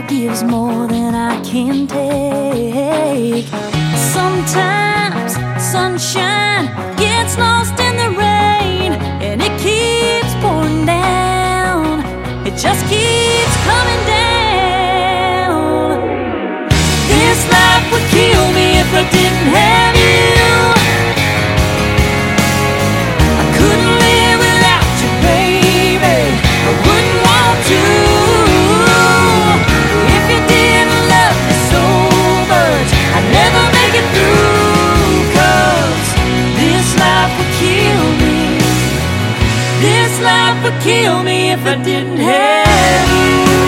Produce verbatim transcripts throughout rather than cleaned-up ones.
world gives more than I can take. Sometimes sunshine gets lost in the rain, and it keeps pouring down. It just keeps coming down. This life would kill me if I didn't have you. I couldn't live without you, baby. I wouldn't want to. If you didn't love me so much, I'd never make it through. 'Cause this life would kill me. This life would kill me if I didn't have you.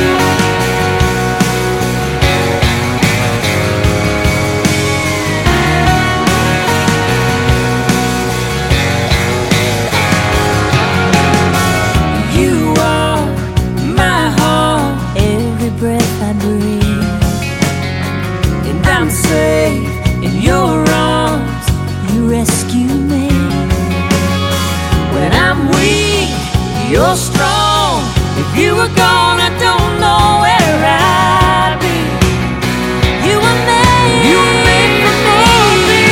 I'm safe in your arms, you rescue me. When I'm weak, you're strong. If you were gone, I don't know where I'd be. You were made, you were made for me.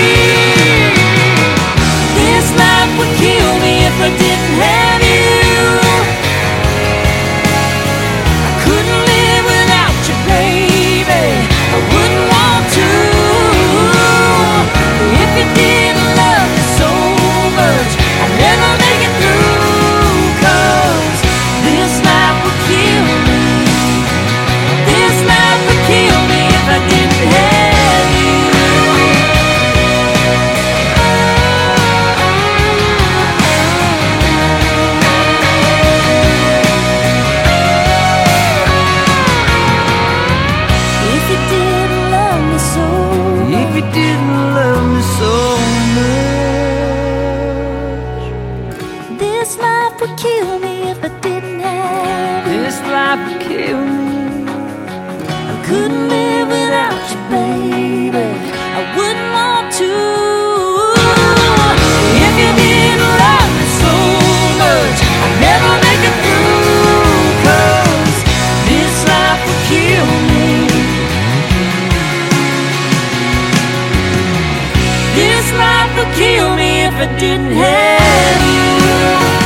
This life would kill me if I didn't have you. I couldn't live without you, baby. I wouldn't want to. If you didn't love me so much, I'd never make it through. 'Cause this life would kill me. This life would kill me if I didn't have you. If you didn't love me so, if you didn't love me so much, this life would kill me if I didn't have you. This life would kill me. I couldn't live without you, baby. I wouldn't want to. If you didn't love me so much, I'd never make it through. 'Cause this life would kill me. This life would kill me if I didn't have you.